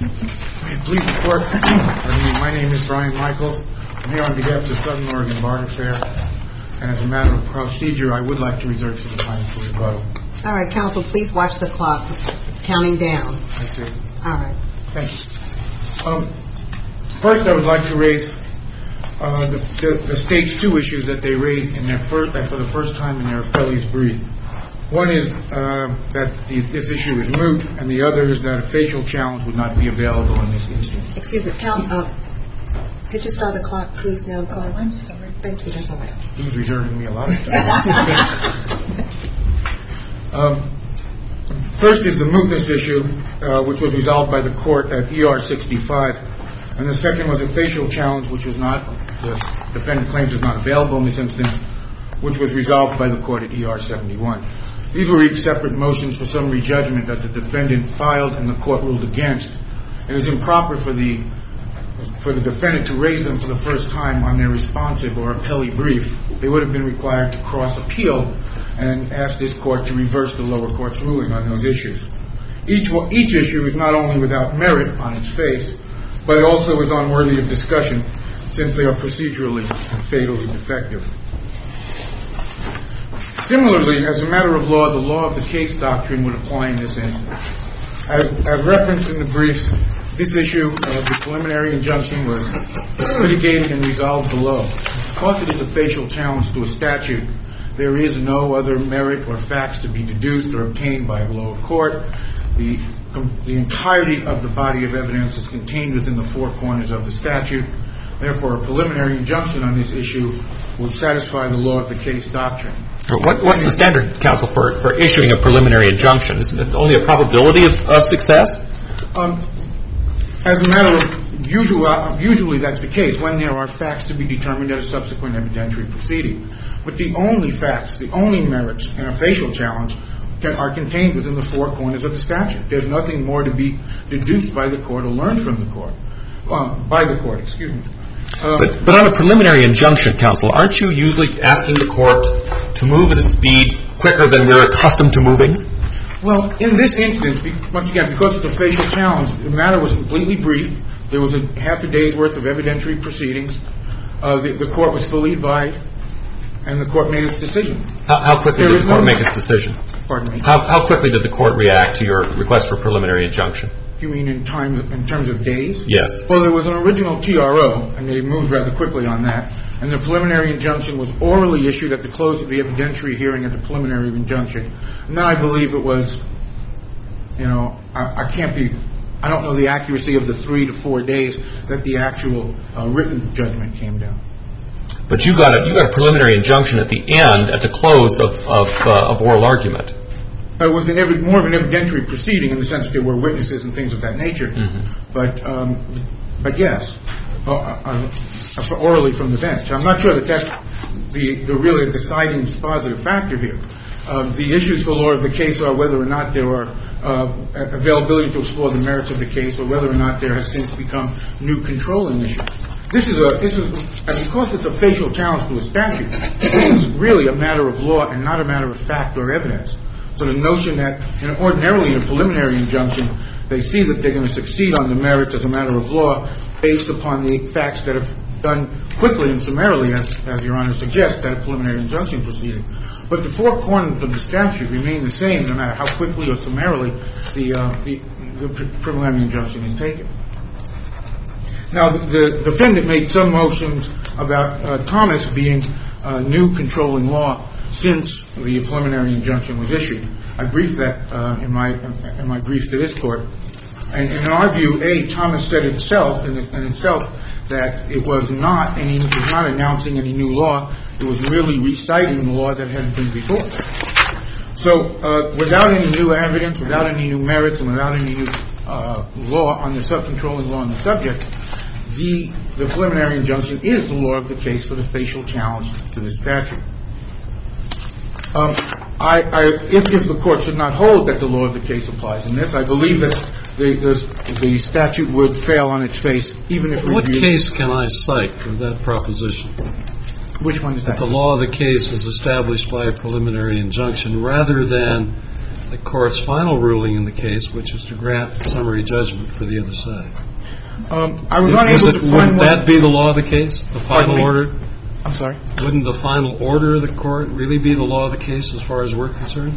Please report. My name is Brian Michaels. I'm here on behalf of the Southern Oregon Bar Fair. And as a matter of procedure, I would like to reserve some time for rebuttal. All right, counsel, please watch the clock. It's counting down. I see. All right. Thank you. First, I would like to raise the Stage 2 issues that they raised for the first time in their appellee's brief. One is that this issue is moot, and the other is that a facial challenge would not be available in this instance. Excuse me, could you start the clock, please, now, Carl? I'm sorry. Thank you. That's all right. He's reserving me a lot of time. First is the mootness issue, which was resolved by the court at ER 65. And the second was a facial challenge, which was not, the defendant claims is not available in this instance, which was resolved by the court at ER 71. These were each separate motions for summary judgment that the defendant filed and the court ruled against. It is improper for the defendant to raise them for the first time on their responsive or appellee brief. They would have been required to cross appeal and ask this court to reverse the lower court's ruling on those issues. Each issue is not only without merit on its face, but it also is unworthy of discussion since they are procedurally and fatally defective. Similarly, as a matter of law, the law of the case doctrine would apply in this instance. As referenced in the briefs, this issue of the preliminary injunction was litigated and resolved below. Because it is a facial challenge to a statute, there is no other merit or facts to be deduced or obtained by a lower court. The entirety of the body of evidence is contained within the four corners of the statute. Therefore, a preliminary injunction on this issue would satisfy the law of the case doctrine. What's the standard, counsel, for issuing a preliminary injunction? Isn't it only a probability of success? As a matter of usually that's the case when there are facts to be determined at a subsequent evidentiary proceeding. But the only facts, the only merits in a facial challenge are contained within the four corners of the statute. There's nothing more to be deduced by the court or learned from the court. By the court, excuse me. But on a preliminary injunction, counsel, aren't you usually asking the court to move at a speed quicker than we're accustomed to moving? Well, in this instance, once again, because it's a facial challenge, the matter was completely brief. There was a half a day's worth of evidentiary proceedings. The court was fully advised, and the court made its decision. How quickly did the court make its decision? Pardon me? How quickly did the court react to your request for preliminary injunction? You mean in terms of days? Yes. Well, there was an original TRO, and they moved rather quickly on that. And the preliminary injunction was orally issued at the close of the evidentiary hearing at the preliminary injunction. And then I believe it was, I don't know the accuracy of the 3 to 4 days that the actual written judgment came down. But you got a preliminary injunction at the end, at the close of oral argument. It was more of an evidentiary proceeding in the sense that there were witnesses and things of that nature. Mm-hmm. But yes, orally from the bench. I'm not sure that that's the really deciding positive factor here. The issues for law of the case are whether or not there are availability to explore the merits of the case, or whether or not there has since become new controlling issues. This is because it's a facial challenge to a statute, this is really a matter of law and not a matter of fact or evidence. So the notion that ordinarily in a preliminary injunction, they see that they're going to succeed on the merits as a matter of law based upon the facts that have done quickly and summarily, as Your Honor suggests, that a preliminary injunction proceeding. But the four corners of the statute remain the same no matter how quickly or summarily the preliminary injunction is taken. Now, the defendant made some motions about Thomas being new controlling law since the preliminary injunction was issued. I briefed that in my brief to this court. And in our view, Thomas said itself that it was not announcing any new law. It was really reciting the law that had been before. So without any new evidence, without any new merits, and without any new law on the controlling law on the subject, the preliminary injunction is the law of the case for the facial challenge to the statute. If the court should not hold that the law of the case applies in this, I believe that the statute would fail on its face, even if reviewed. What case can I cite for that proposition? Which one is that? The law of the case is established by a preliminary injunction rather than the court's final ruling in the case, which is to grant summary judgment for the other side. I was unable to find Wouldn't one. that be the law of the case, the final order? I'm sorry? Wouldn't the final order of the court really be the law of the case as far as we're concerned?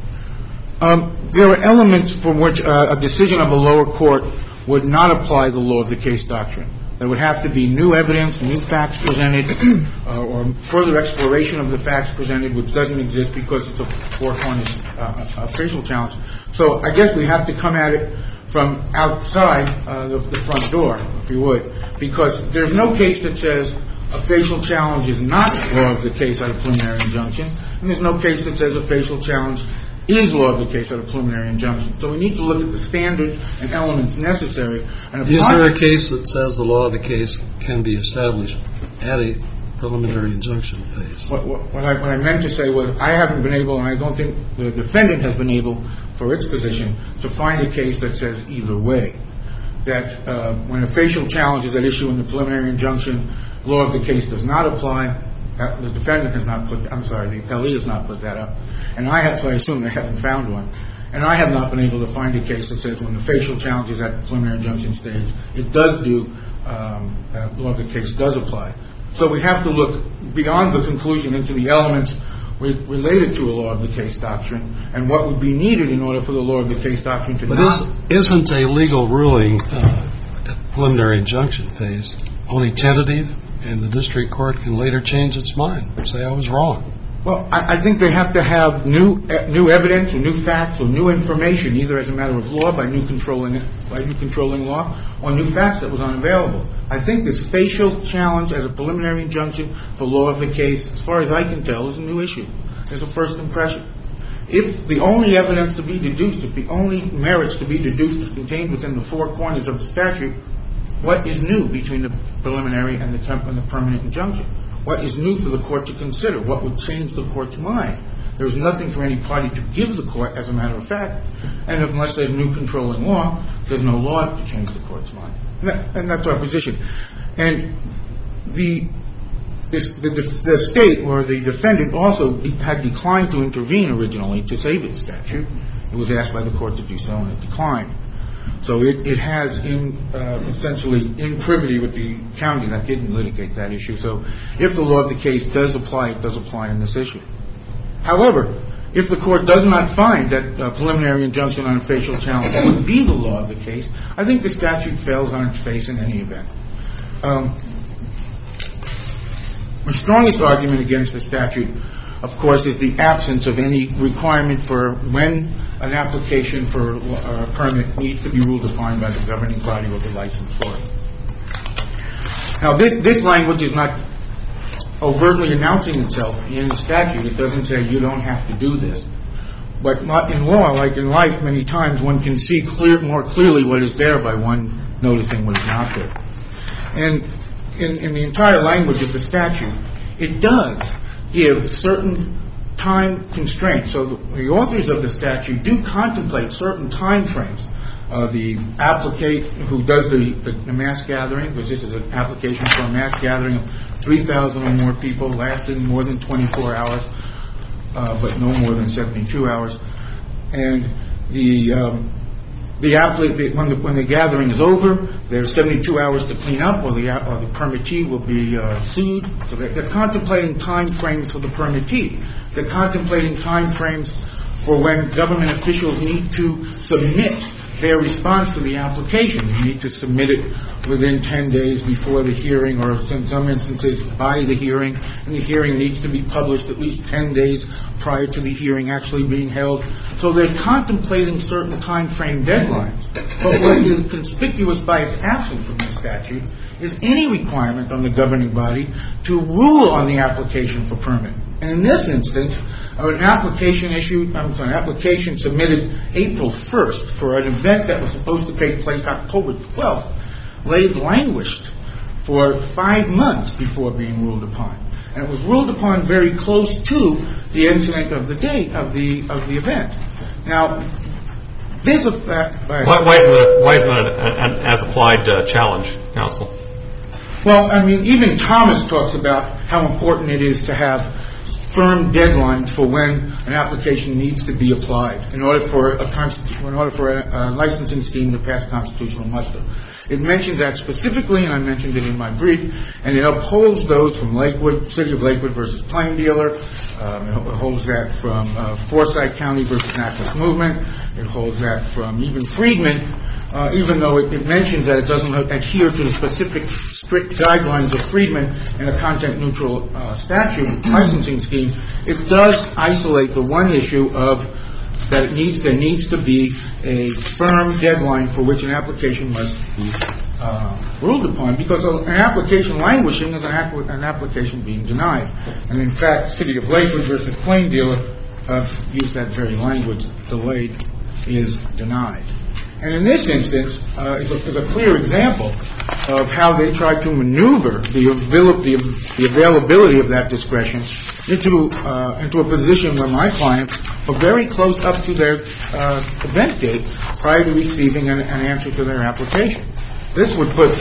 There are elements from which a decision of a lower court would not apply the law of the case doctrine. There would have to be new evidence, new facts presented, or further exploration of the facts presented, which doesn't exist because it's a four-corner facial challenge. So I guess we have to come at it from outside the front door, if you would, because there's no case that says a facial challenge is not law of the case at a preliminary injunction, and there's no case that says a facial challenge is law of the case at a preliminary injunction. So we need to look at the standard and elements necessary. And is there a case that says the law of the case can be established at a preliminary injunction phase? What I meant to say was I haven't been able, and I don't think the defendant has been able, for its position, to find a case that says either way. That when a facial challenge is at issue in the preliminary injunction, law of the case does not apply. The defendant has not put, the appellee has not put that up. And so I assume they haven't found one. And I have not been able to find a case that says when the facial challenge is at the preliminary injunction stage, it does do, law of the case does apply. So we have to look beyond the conclusion into the elements related to a law of the case doctrine and what would be needed in order for the law of the case doctrine to not. But isn't a legal ruling at preliminary injunction phase only tentative, and the district court can later change its mind and say I was wrong? Well, I think they have to have new evidence or new facts or new information, either as a matter of law by new controlling law, or new facts that was unavailable. I think this facial challenge as a preliminary injunction for law of the case, as far as I can tell, is a new issue. There's a first impression. If the only evidence to be deduced, if the only merits to be deduced is contained within the four corners of the statute, what is new between the preliminary and the permanent injunction? What is new for the court to consider? What would change the court's mind? There is nothing for any party to give the court, as a matter of fact, and unless there's new controlling law, there's no law to change the court's mind. And that's our position. And the state or the defendant also had declined to intervene originally to save its statute. It was asked by the court to do so, and it declined. So it has essentially in privity with the county that didn't litigate that issue. So if the law of the case does apply, it does apply in this issue. However, if the court does not find that a preliminary injunction on a facial challenge would be the law of the case, I think the statute fails on its face in any event. My strongest argument against the statute, of course, is the absence of any requirement for when an application for a permit needs to be ruled upon by the governing body or the licensor. Now, this language is not overtly announcing itself in the statute. It doesn't say you don't have to do this. But in law, like in life, many times one can see more clearly what is there by one noticing what is not there. And in the entire language of the statute, it does give certain time constraints. So the authors of the statute do contemplate certain time frames. The applicant who does the mass gathering, because this is an application for a mass gathering of 3,000 or more people lasting more than 24 hours, but no more than 72 hours. And when the gathering is over, there's 72 hours to clean up, or the permittee will be sued. So they're contemplating time frames for the permittee. They're contemplating time frames for when government officials need to submit their response to the application. You need to submit it within 10 days before the hearing, or in some instances by the hearing, and the hearing needs to be published at least 10 days prior to the hearing actually being held. So they're contemplating certain time frame deadlines. But what is conspicuous by its absence from the statute is any requirement on the governing body to rule on the application for permit. And in this instance, an application submitted April 1st for an event that was supposed to take place October 12th languished for 5 months before being ruled upon. And it was ruled upon very close to the incident of the date of the event. Now, this effect... Why isn't it an as-applied challenge, counsel? Well, I mean, even Thomas talks about how important it is to have firm deadlines for when an application needs to be applied in order for a licensing scheme to pass constitutional muster. It mentions that specifically, and I mentioned it in my brief, and it upholds those from Lakewood, City of Lakewood versus Plain Dealer. It holds that from Forsyth County versus Nationalist Movement. It holds that from even Friedman, even though it mentions that it doesn't adhere to the specific strict guidelines of Friedman in a content-neutral statute licensing scheme. It does isolate the one issue of that there needs to be a firm deadline for which an application must be ruled upon, because an application languishing is an application being denied. And in fact, City of Lakewood versus Plain Dealer used that very language: delayed is denied. And in this instance, is a clear example of how they tried to maneuver the availability of that discretion into a position where my clients were very close up to their event date prior to receiving an answer to their application. This would put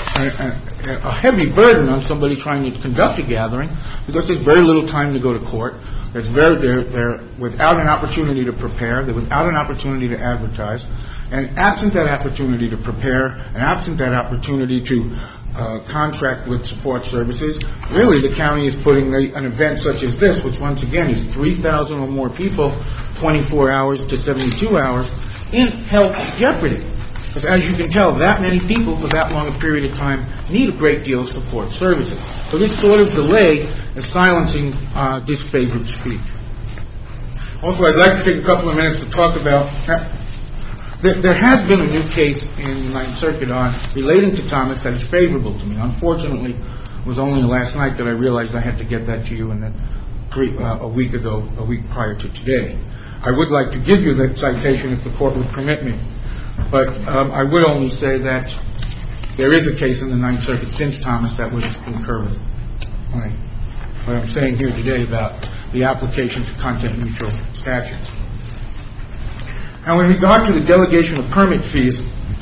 a heavy burden on somebody trying to conduct a gathering, because there's very little time to go to court. They're without an opportunity to prepare. They're without an opportunity to advertise. And absent that opportunity to prepare, and absent that opportunity to contract with support services, really the county is putting an event such as this, which once again is 3,000 or more people, 24 hours to 72 hours, in health jeopardy. Because as you can tell, that many people for that long a period of time need a great deal of support services. So this sort of delay is silencing disfavored speech. Also, I'd like to take a couple of minutes to talk about there has been a new case in the Ninth Circuit relating to Thomas that is favorable to me. Unfortunately, it was only last night that I realized I had to get that to you, and a week prior to today. I would like to give you that citation if the court would permit me, but I would only say that there is a case in the Ninth Circuit since Thomas that would concur with what I'm saying here today about the application to content-neutral statutes. Now, in regard to the delegation of permit fees,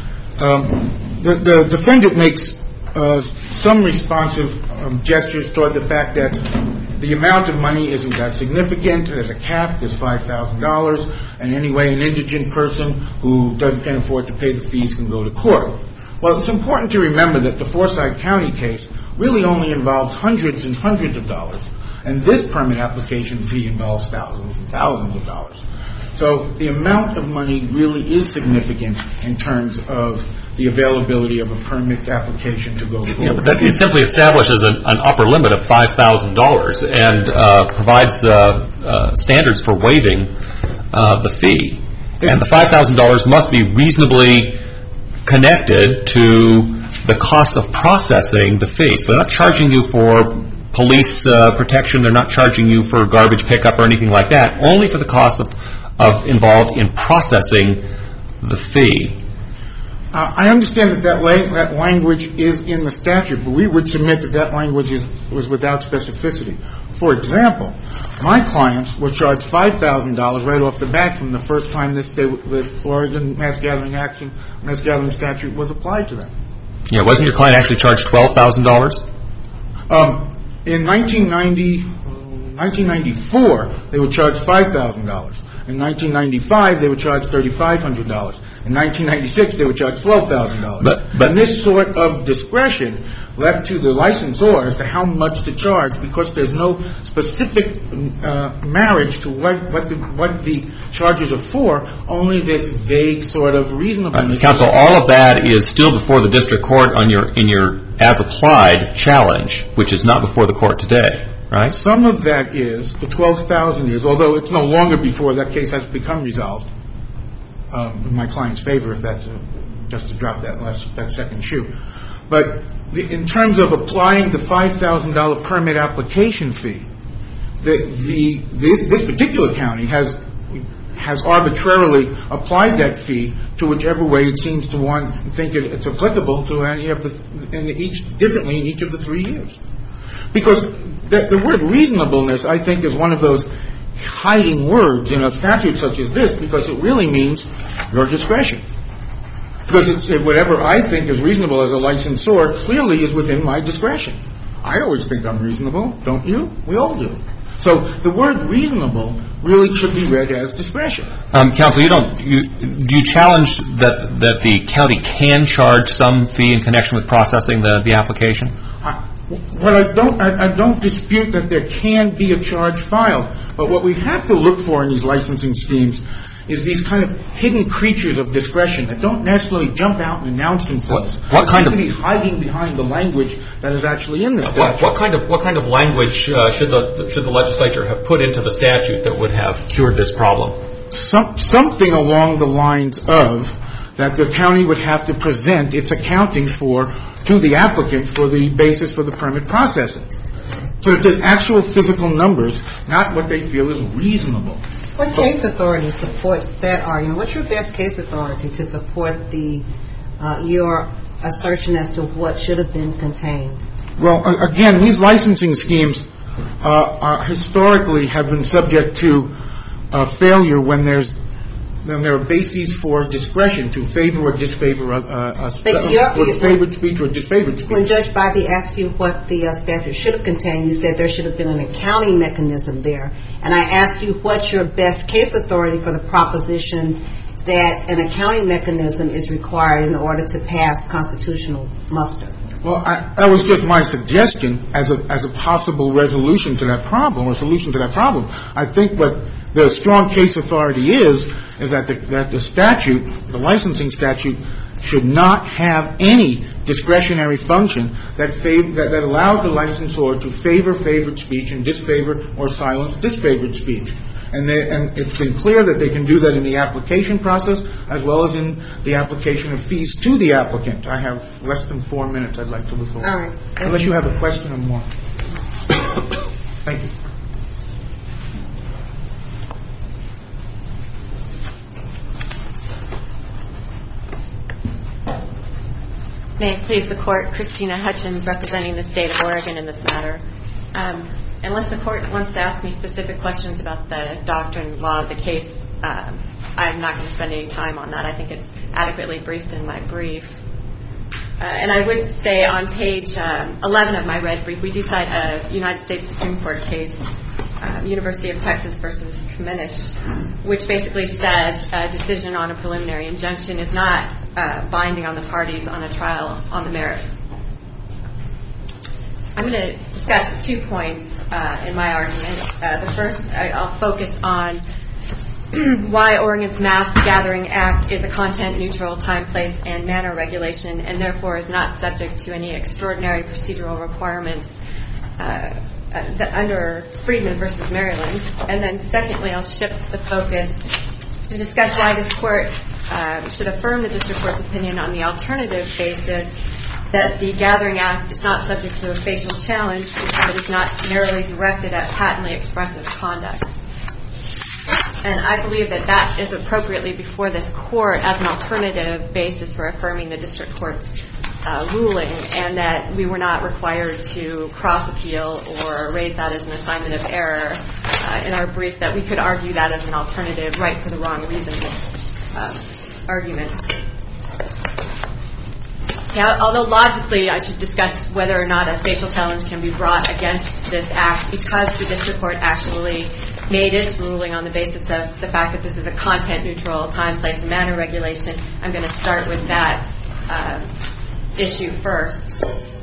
the defendant makes some responsive gestures toward the fact that the amount of money isn't that significant. There's a cap. There's $5,000. And anyway, an indigent person who can't afford to pay the fees can go to court. Well, it's important to remember that the Forsyth County case really only involves hundreds and hundreds of dollars. And this permit application fee involves thousands and thousands of dollars. So the amount of money really is significant in terms of the availability of a permit application to go forward. But it simply establishes an upper limit of $5,000 and provides standards for waiving the fee. And the $5,000 must be reasonably connected to the cost of processing the fee. So they're not charging you for police protection. They're not charging you for garbage pickup or anything like that. Only for the cost of involved in processing the fee. I understand that language is in the statute, but we would submit that language was without specificity. For example, my clients were charged $5,000 right off the bat from the first time the Oregon mass gathering statute was applied to them. Yeah, wasn't your client actually charged $12,000? In 1994, they were charged $5,000. In 1995, they were charged $3,500. In 1996, they were charged $12,000. But this sort of discretion left to the licensor as to how much to charge, because there's no specific marriage to what the charges are for, only this vague sort of reasonableness. Counsel, all of that is still before the district court in your as-applied challenge, which is not before the court today. Right. Some of that is, the $12,000 is, although it's no longer before that case has become resolved, in my client's favor, if that's just to drop that second shoe. But in terms of applying the $5,000 permit application fee, this particular county has arbitrarily applied that fee to whichever way it seems to think it's applicable to any of differently in each of the 3 years. Because the word reasonableness, I think, is one of those hiding words in a statute such as this, because it really means your discretion. Because it's whatever I think is reasonable as a licensor clearly is within my discretion. I always think I'm reasonable, don't you? We all do. So the word reasonable really should be read as discretion. Counsel, do you challenge that the county can charge some fee in connection with processing the application? I don't dispute that there can be a charge filed, but what we have to look for in these licensing schemes is these kind of hidden creatures of discretion that don't necessarily jump out and announce themselves. What kind of hiding behind the language that is actually in the statute? What kind of language should the legislature have put into the statute that would have cured this problem? Something along the lines of that the county would have to present its accounting to the applicant for the basis for the permit processing. So that there's actual physical numbers, not what they feel is reasonable. What case authority supports that argument? What's your best case authority to support your assertion as to what should have been contained? Well, again, these licensing schemes historically have been subject to failure when there are bases for discretion to favor or disfavor favored speech or disfavored speech. When Judge Bybee asked you what the statute should have contained, you said there should have been an accounting mechanism there. And I asked you what's your best case authority for the proposition that an accounting mechanism is required in order to pass constitutional muster. Well, that was just my suggestion as a possible resolution to that problem or solution to that problem. I think what the strong case authority is that the statute, the licensing statute, should not have any discretionary function that allows the licensor to favor favored speech and disfavor or silence disfavored speech. And it's been clear that they can do that in the application process as well as in the application of fees to the applicant. I have less than 4 minutes I'd like to withhold. All right. Unless you have a question or more. Thank you. May it please the Court, Christina Hutchins representing the State of Oregon in this matter. Unless the Court wants to ask me specific questions about the doctrine and law of the case, I'm not going to spend any time on that. I think it's adequately briefed in my brief. And I would say on page 11 of my red brief, we do cite a United States Supreme Court case, University of Texas versus Kamenish, which basically says a decision on a preliminary injunction is not binding on the parties on a trial on the merits. I'm going to discuss 2 points in my argument. The first, I'll focus on why Oregon's Mass Gathering Act is a content-neutral time, place, and manner regulation, and therefore is not subject to any extraordinary procedural requirements under Friedman versus Maryland. And then secondly, I'll shift the focus to discuss why this Court should affirm the District Court's opinion on the alternative basis that the Gathering Act is not subject to a facial challenge because it is not narrowly directed at patently expressive conduct. And I believe that that is appropriately before this Court as an alternative basis for affirming the District Court's ruling, and that we were not required to cross-appeal or raise that as an assignment of error in our brief, that we could argue that as an alternative right for the wrong reason argument. Now, although logically I should discuss whether or not a facial challenge can be brought against this act because the District Court actually made its ruling on the basis of the fact that this is a content-neutral time, place, and manner regulation, I'm going to start with that issue first.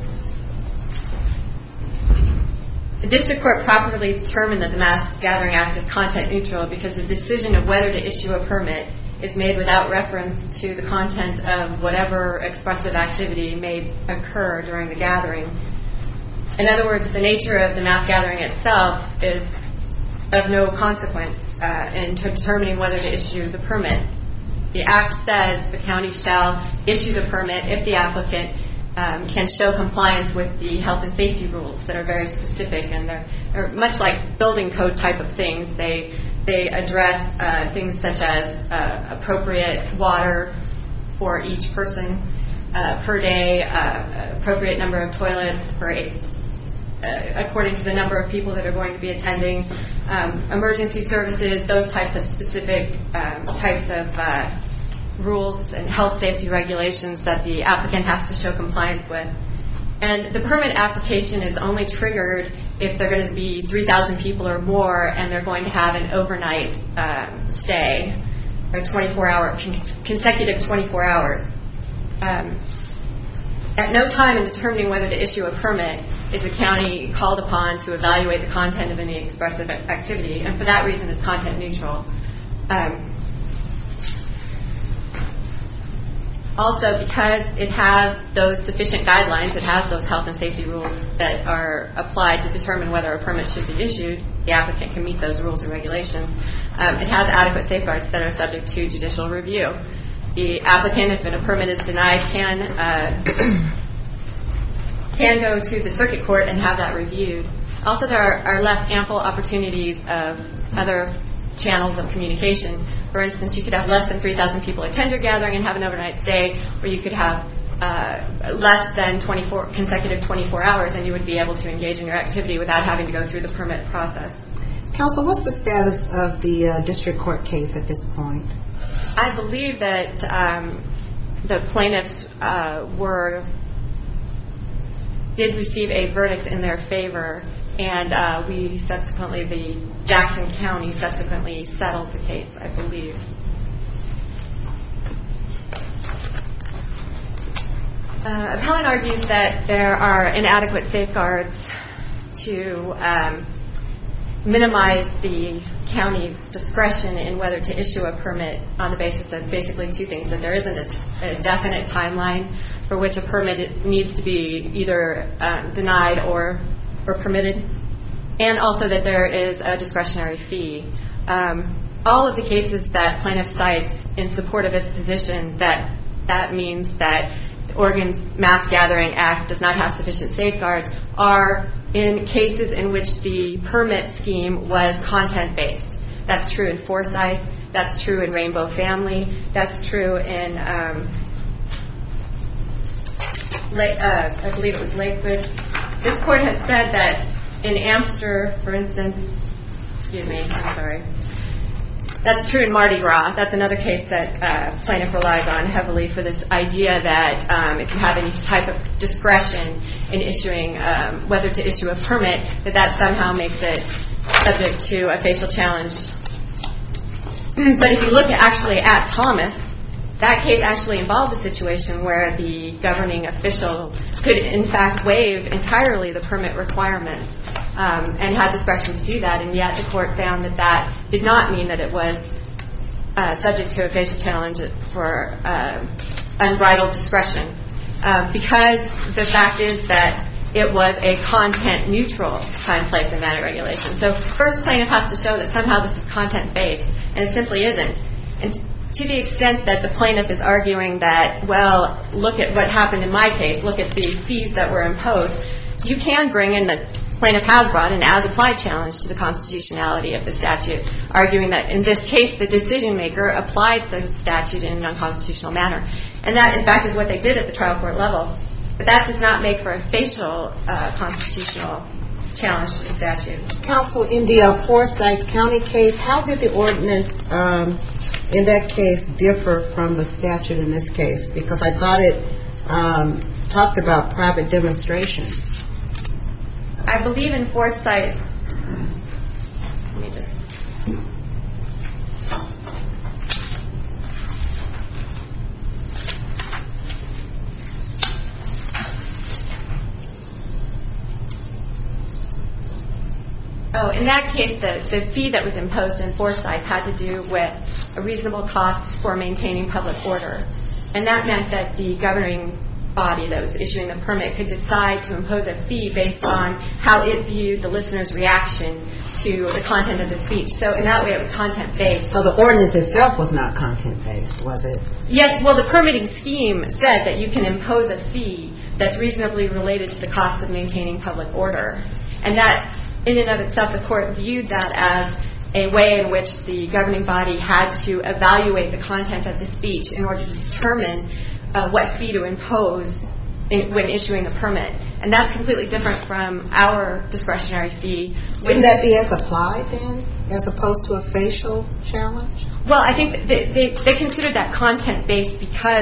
The District Court properly determined that the Mass Gathering Act is content-neutral because the decision of whether to issue a permit is made without reference to the content of whatever expressive activity may occur during the gathering. In other words, the nature of the mass gathering itself is of no consequence in determining whether to issue the permit. The Act says the county shall issue the permit if the applicant can show compliance with the health and safety rules that are very specific, and they're much like building code type of things. They address things such as appropriate water for each person per day, appropriate number of toilets according to the number of people that are going to be attending, emergency services, those types of specific types of rules and health safety regulations that the applicant has to show compliance with. And the permit application is only triggered if they're going to be 3,000 people or more and they're going to have an overnight stay, or 24-hour, consecutive 24 hours. At no time in determining whether to issue a permit is the county called upon to evaluate the content of any expressive activity, and for that reason it's content neutral. Also, because it has those sufficient guidelines, it has those health and safety rules that are applied to determine whether a permit should be issued, the applicant can meet those rules and regulations. It has adequate safeguards that are subject to judicial review. The applicant, if a permit is denied, can go to the circuit court and have that reviewed. Also, there are left ample opportunities of other channels of communication. For instance, you could have less than 3,000 people attend your gathering and have an overnight stay, or you could have less than 24 consecutive 24 hours, and you would be able to engage in your activity without having to go through the permit process. Counsel, what's the status of the district court case at this point? I believe that the plaintiffs did receive a verdict in their favor, and the Jackson County subsequently settled the case, I believe. Appellant argues that there are inadequate safeguards to minimize the county's discretion in whether to issue a permit on the basis of basically two things: that there isn't a definite timeline for which a permit needs to be either denied or permitted, and also that there is a discretionary fee. All of the cases that plaintiff cites in support of its position that means that Oregon's Mass Gathering Act does not have sufficient safeguards are in cases in which the permit scheme was content-based. That's true in Forsyth. That's true in Rainbow Family. That's true in, I believe it was Lakewood. This court has said that in Amster, for instance, that's true in Mardi Gras. That's another case that plaintiff relies on heavily for this idea that if you have any type of discretion in issuing whether to issue a permit, that somehow makes it subject to a facial challenge. But if you look actually at Thomas, that case actually involved a situation where the governing official could in fact waive entirely the permit requirements and had discretion to do that, and yet the court found that did not mean that it was subject to a facial challenge for unbridled discretion, because the fact is that it was a content-neutral time, place, and manner regulation. So first, plaintiff has to show that somehow this is content-based, and it simply isn't. And to the extent that the plaintiff is arguing that, well, look at what happened in my case, look at the fees that were imposed, you can bring in the plaintiff has brought an as-applied challenge to the constitutionality of the statute, arguing that in this case the decision maker applied the statute in an unconstitutional manner. And that, in fact, is what they did at the trial court level. But that does not make for a facial constitutional challenge to the statute. Counsel, in the Forsyth County case, how did the ordinance in that case differ from the statute in this case? Because I thought it talked about private demonstrations. I believe in Forsyth. Let me just. Oh, in that case, the fee that was imposed in Forsyth had to do with a reasonable cost for maintaining public order. And that meant that the governing body that was issuing the permit could decide to impose a fee based on how it viewed the listener's reaction to the content of the speech. So in that way, it was content-based. So the ordinance itself was not content-based, was it? Yes. Well, the permitting scheme said that you can impose a fee that's reasonably related to the cost of maintaining public order. And that, in and of itself, the court viewed that as a way in which the governing body had to evaluate the content of the speech in order to determine what fee to impose when issuing a permit. And that's completely different from our discretionary fee. Wouldn't that be as applied then, as opposed to a facial challenge? Well, I think they considered that content-based because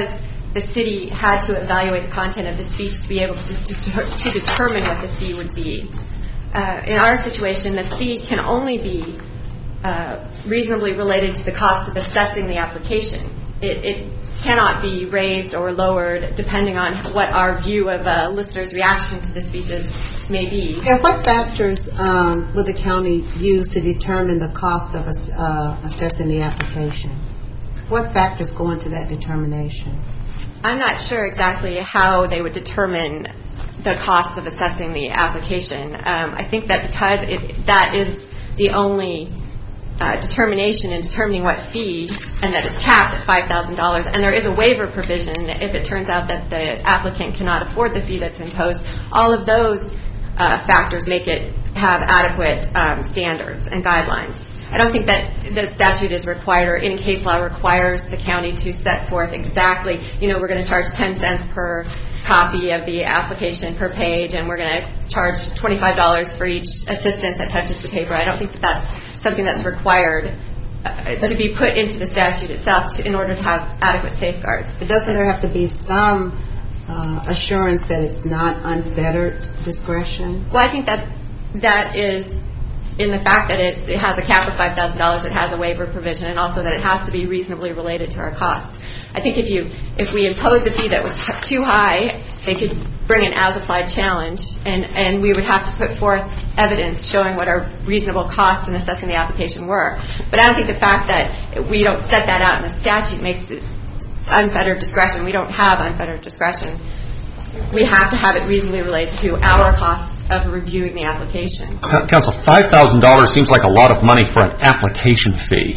the city had to evaluate the content of the speech to be able to determine what the fee would be. In our situation, the fee can only be reasonably related to the cost of assessing the application. It cannot be raised or lowered depending on what our view of a listener's reaction to the speeches may be. And what factors would the county use to determine the cost of assessing the application? What factors go into that determination? I'm not sure exactly how they would determine the cost of assessing the application. I think that because that is the only determination in determining what fee, and that it's capped at $5,000, and there is a waiver provision if it turns out that the applicant cannot afford the fee that's imposed. All of those factors make it have adequate standards and guidelines. I don't think that the statute is required, or in case law requires the county to set forth exactly, we're going to charge 10 cents per copy of the application per page, and we're going to charge $25 for each assistant that touches the paper. I don't think that that's something that's required to be put into the statute itself in order to have adequate safeguards. But doesn't there have to be some assurance that it's not unfettered discretion? Well, I think that is in the fact that it has a cap of $5,000, it has a waiver provision, and also that it has to be reasonably related to our costs. I think if we imposed a fee that was too high, they could bring an as-applied challenge, and we would have to put forth evidence showing what our reasonable costs in assessing the application were. But I don't think the fact that we don't set that out in the statute makes it unfettered discretion. We don't have unfettered discretion. We have to have it reasonably related to our costs of reviewing the application. Counsel, $5,000 seems like a lot of money for an application fee.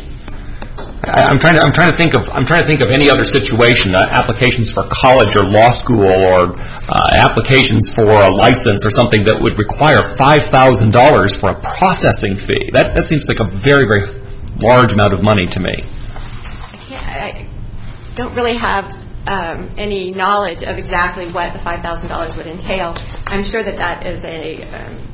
I'm trying to think of any other situation, applications for college or law school, or applications for a license or something that would require $5,000 for a processing fee. That seems like a very, very large amount of money to me. I don't really have any knowledge of exactly what the $5,000 would entail. I'm sure that is a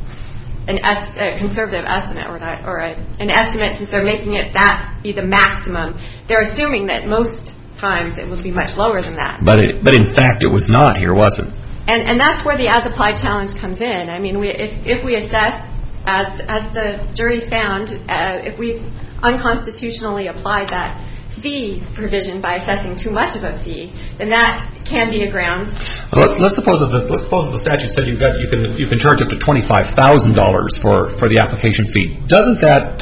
conservative estimate, or an estimate, since they're making it that be the maximum. They're assuming that most times it would be much lower than that. But in fact, it was not here, was it? And that's where the as-applied challenge comes in. I mean, if we assess, as the jury found, if we unconstitutionally applied that fee provision by assessing too much of a fee, then that can be a grounds. Well, let's suppose that the statute said you can charge up to $25,000 for the application fee. Doesn't that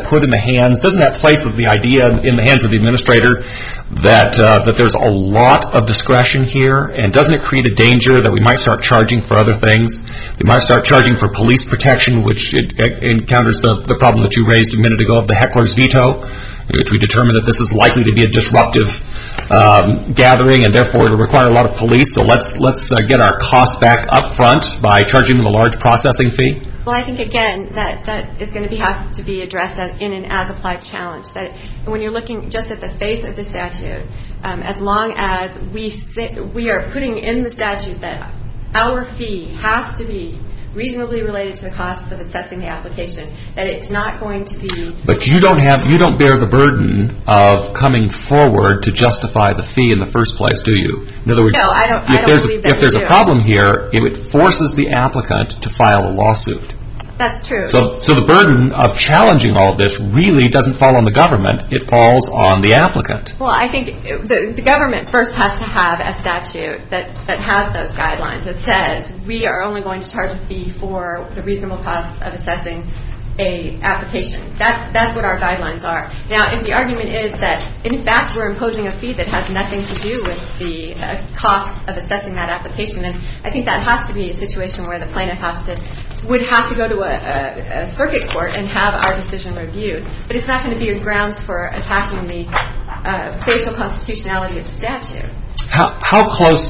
place the idea in the hands of the administrator that there's a lot of discretion here, and doesn't it create a danger that we might start charging for other things? We might start charging for police protection, which encounters the problem that you raised a minute ago of the heckler's veto, which we determine that this is likely to be a disruptive gathering, and therefore it'll require a lot of police. So let's get our costs back up front by charging them a large processing fee. Well, I think again that is going to have to be addressed in an as-applied challenge. That when you're looking just at the face of the statute, as long as we are putting in the statute that our fee has to be reasonably related to the costs of assessing the application, that it's not going to be. But you don't bear the burden of coming forward to justify the fee in the first place, do you? In other words, no, I don't believe that if there's a problem here, it forces the applicant to file a lawsuit. That's true. So the burden of challenging all of this really doesn't fall on the government. It falls on the applicant. Well, I think the government first has to have a statute that has those guidelines that says we are only going to charge a fee for the reasonable cost of assessing a application. That's what our guidelines are. Now, if the argument is that, in fact, we're imposing a fee that has nothing to do with the cost of assessing that application, then I think that has to be a situation where the plaintiff would have to go to a circuit court and have our decision reviewed. But it's not going to be a grounds for attacking the facial constitutionality of the statute. How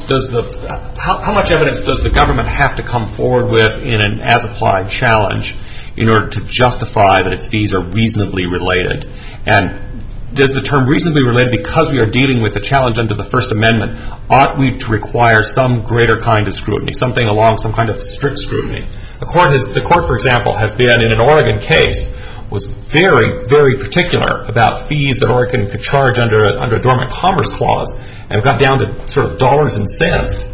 much evidence does the government have to come forward with in an as-applied challenge in order to justify that its fees are reasonably related? And does the term reasonably related, because we are dealing with the challenge under the First Amendment, ought we to require some greater kind of scrutiny, something along some kind of strict scrutiny? The court, for example, has been in an Oregon case was very, very particular about fees that Oregon could charge under a dormant commerce clause, and got down to sort of dollars and cents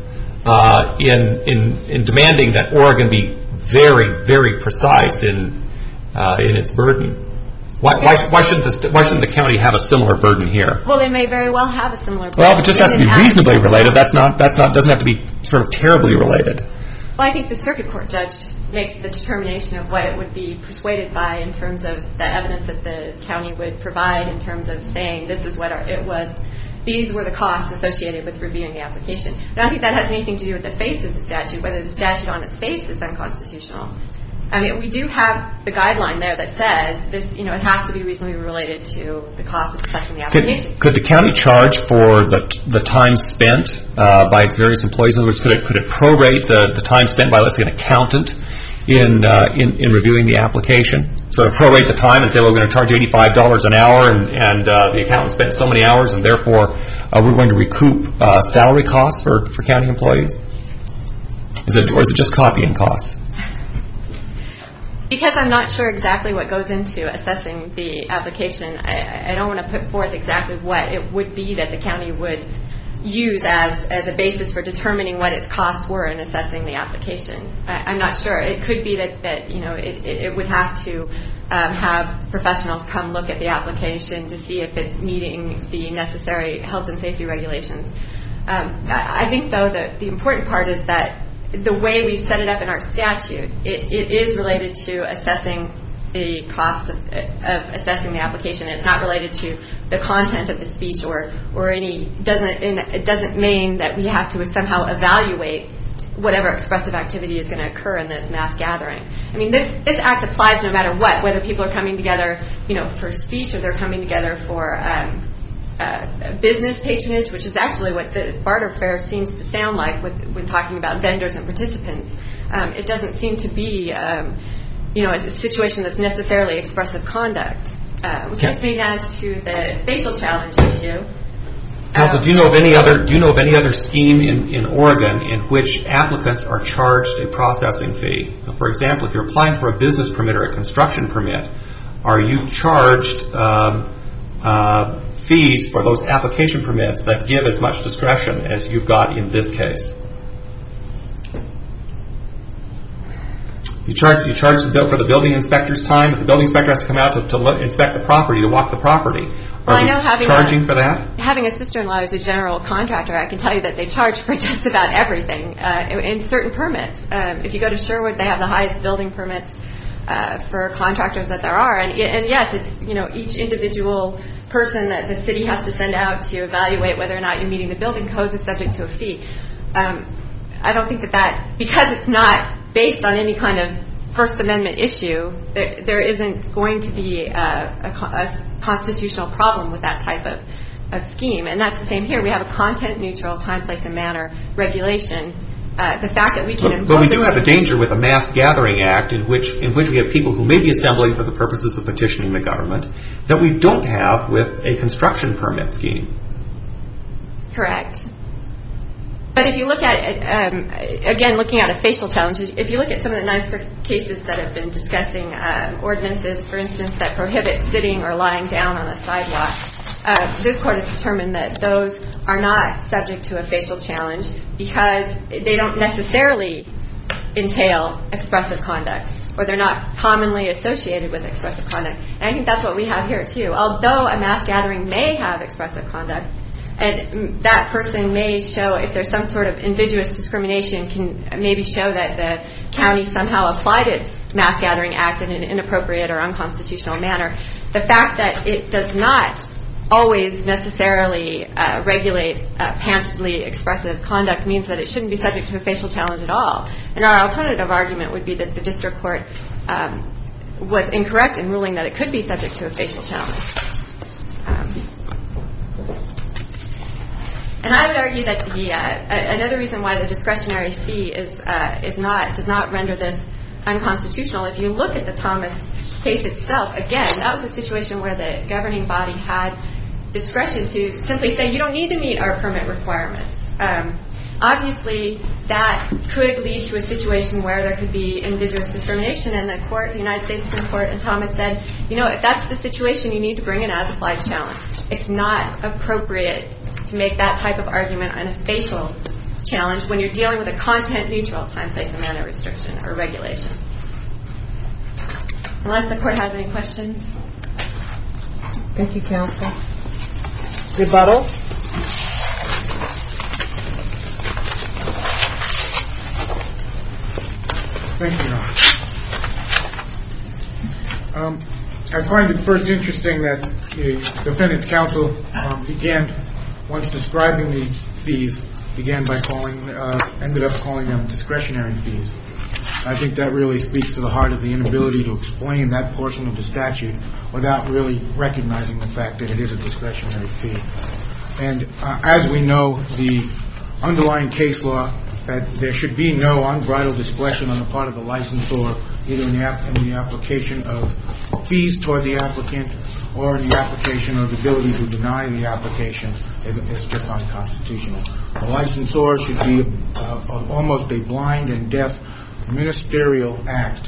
in demanding that Oregon be very, very precise in its burden. Why shouldn't the county have a similar burden here? Well, they may very well have a similar burden. Well, if it just has to be reasonably related, doesn't have to be sort of terribly related. Well, I think the circuit court judge makes the determination of what it would be persuaded by in terms of the evidence that the county would provide, in terms of saying this is what it was. These were the costs associated with reviewing the application. I don't think that has anything to do with the face of the statute, whether the statute on its face is unconstitutional. I mean, we do have the guideline there that says this, it has to be reasonably related to the cost of assessing the application. Could the county charge for the time spent by its various employees? In other words, could it prorate the time spent by, let's say, an accountant in reviewing the application? So to prorate the time and say, well, we're going to charge $85 an hour, and the accountant spent so many hours, and therefore we're going to recoup salary costs for county employees? Or is it just copying costs? Because I'm not sure exactly what goes into assessing the application, I don't want to put forth exactly what it would be that the county would use as a basis for determining what its costs were in assessing the application. I'm not sure. It could be that it would have to have professionals come look at the application to see if it's meeting the necessary health and safety regulations. I think, though, that the important part is that the way we've set it up in our statute, it is related to assessing the cost of assessing the application. It's not related to the content of the speech or any. It doesn't mean that we have to somehow evaluate whatever expressive activity is going to occur in this mass gathering. I mean, this act applies no matter what, whether people are coming together, for speech, or they're coming together for business patronage, which is actually what the barter fair seems to sound like when talking about vendors and participants. It doesn't seem to be, a situation that's necessarily expressive conduct. Which takes me down to the facial challenge issue. Counsel, do you know of any other scheme in Oregon in which applicants are charged a processing fee? So, for example, if you're applying for a business permit or a construction permit, are you charged fees for those application permits that give as much discretion as you've got in this case? You charge for the building inspector's time. If the building inspector has to come out to inspect the property, to walk the property, are you charging for that? Having a sister-in-law who's a general contractor, I can tell you that they charge for just about everything in certain permits. If you go to Sherwood, they have the highest building permits for contractors that there are. And yes, it's each individual person that the city has to send out to evaluate whether or not you're meeting the building codes is subject to a fee. I don't think that because it's not based on any kind of First Amendment issue, there isn't going to be a constitutional problem with that type of scheme. And that's the same here. We have a content-neutral time, place, and manner regulation. The fact that we can impose... But we do have a danger with a Mass Gathering Act in which we have people who may be assembling for the purposes of petitioning the government that we don't have with a construction permit scheme. Correct. But if you look at it, again, looking at a facial challenge, if you look at some of the Ninth Circuit cases that have been discussing ordinances, for instance, that prohibit sitting or lying down on a sidewalk, this court has determined that those are not subject to a facial challenge because they don't necessarily entail expressive conduct, or they're not commonly associated with expressive conduct. And I think that's what we have here, too. Although a mass gathering may have expressive conduct, and that person may show, if there's some sort of invidious discrimination, can maybe show that the county somehow applied its Mass Gathering Act in an inappropriate or unconstitutional manner. The fact that it does not always necessarily regulate pantedly expressive conduct means that it shouldn't be subject to a facial challenge at all. And our alternative argument would be that the district court was incorrect in ruling that it could be subject to a facial challenge. And I would argue that another reason why the discretionary fee does not render this unconstitutional. If you look at the Thomas case itself, again, that was a situation where the governing body had discretion to simply say, you don't need to meet our permit requirements. Obviously, that could lead to a situation where there could be invidious discrimination, and the United States Supreme Court and Thomas said, if that's the situation, you need to bring an as-applied challenge. It's not appropriate to make that type of argument on a facial challenge when you're dealing with a content-neutral time, place, and manner restriction or regulation. Unless the Court has any questions. Thank you, counsel. Rebuttal. Thank you, Your Honor. I find it first interesting that the defendant's counsel once describing the fees, ended up calling them discretionary fees. I think that really speaks to the heart of the inability to explain that portion of the statute without really recognizing the fact that it is a discretionary fee. And as we know, the underlying case law, that there should be no unbridled discretion on the part of the licensor, either in the application of fees toward the applicant or in the application of the ability to deny the application, is just unconstitutional. The licensor should be almost a blind and deaf ministerial act,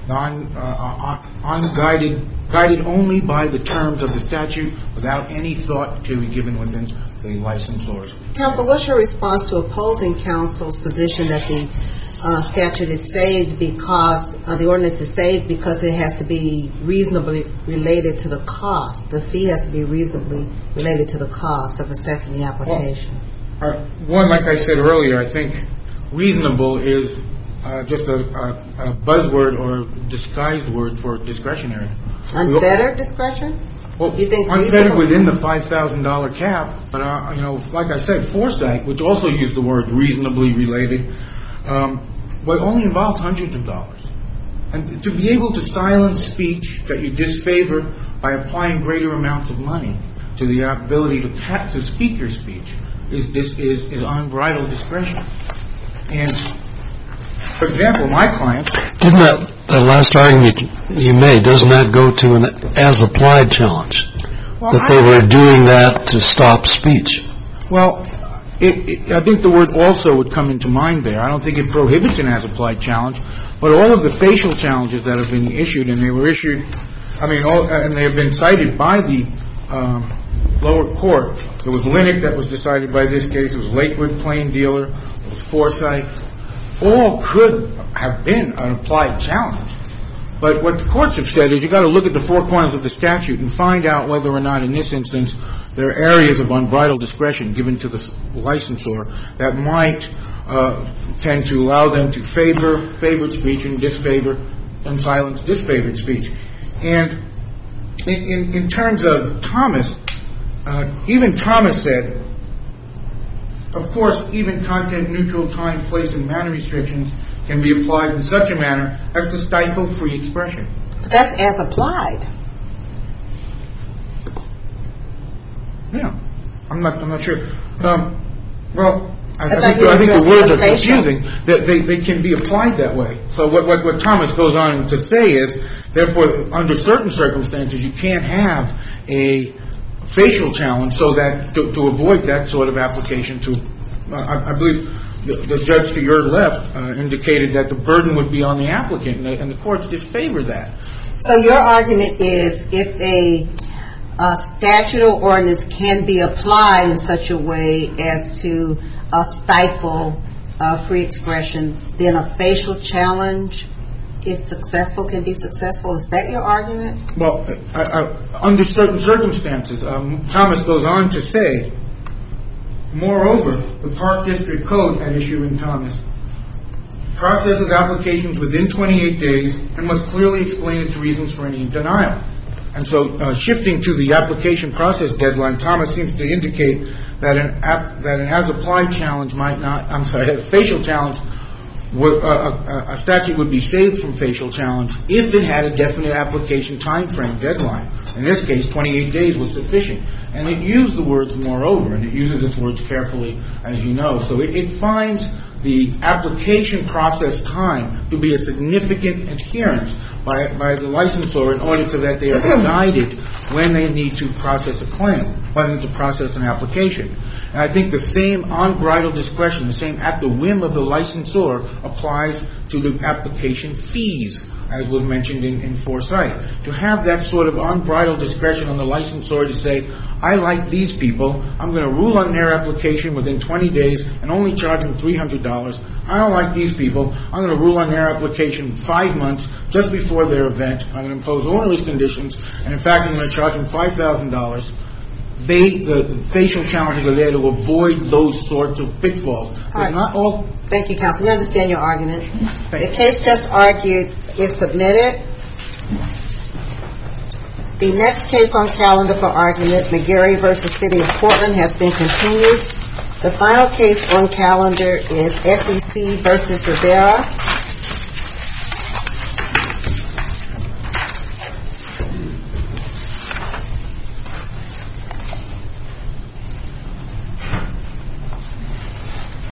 guided only by the terms of the statute, without any thought to be given within the licensors. Counsel, what's your response to opposing counsel's position that the statute is saved because the ordinance is saved because it has to be reasonably related to the cost? The fee has to be reasonably related to the cost of assessing the application. One, like I said earlier, I think reasonable is just a buzzword or disguised word for discretionary. Unfettered discretion? Well, you think unfettered within the $5,000 cap, but like I said, Foresight, which also used the word reasonably related, but only involves hundreds of dollars. And to be able to silence speech that you disfavor by applying greater amounts of money to the ability to speak your speech is unbridled discretion. And for example, my client... Didn't that last argument you made, doesn't that go to an as-applied challenge? Well, that they were doing that to stop speech? Well, I think the word also would come into mind there. I don't think it prohibits an as-applied challenge, but all of the facial challenges that have been issued, and they were issued, and they have been cited by the lower court. There was Linnick that was decided by this case. It was Lakewood, Plain Dealer, it was Foresight. All could have been an applied challenge. But what the courts have said is you've got to look at the four corners of the statute and find out whether or not in this instance there are areas of unbridled discretion given to the licensor that might tend to allow them to favor favored speech and disfavor and silence disfavored speech. And in terms of Thomas, even Thomas said, of course, even content-neutral time, place, and manner restrictions can be applied in such a manner as to stifle free expression. But that's as applied. Yeah, I'm not sure. I think the words are confusing. They can be applied that way. So what Thomas goes on to say is, therefore, under certain circumstances, you can't have a facial challenge so that to avoid that sort of application. I believe the judge to your left indicated that the burden would be on the applicant, and the courts disfavor that. So your argument is if a statute or ordinance can be applied in such a way as to stifle free expression, then a facial challenge can be successful. Is that your argument? Well, under certain circumstances, Thomas goes on to say, moreover, the Park District Code at issue in Thomas processes applications within 28 days and must clearly explain its reasons for any denial. And so shifting to the application process deadline, Thomas seems to indicate that an as-applied challenge a facial challenge, a statute would be saved from facial challenge if it had a definite application time frame deadline. In this case, 28 days was sufficient. And it used the words moreover, and it uses its words carefully, as you know. So it finds the application process time to be a significant adherence by the licensor in order so that they are guided when they need to process a claim. why not to process an application. And I think the same unbridled discretion, the same at the whim of the licensor, applies to the application fees, as was mentioned in Foresight. To have that sort of unbridled discretion on the licensor to say, I like these people, I'm going to rule on their application within 20 days and only charge them $300. I don't like these people, I'm going to rule on their application 5 months just before their event. I'm going to impose onerous conditions, and in fact I'm going to charge them $5,000. The facial challenges are there to avoid those sorts of pitfalls. Right. Not all. Thank you, counsel. We understand your argument. The case just argued is submitted. The next case on calendar for argument, McGarry v. City of Portland, has been continued. The final case on calendar is SEC v. Rivera.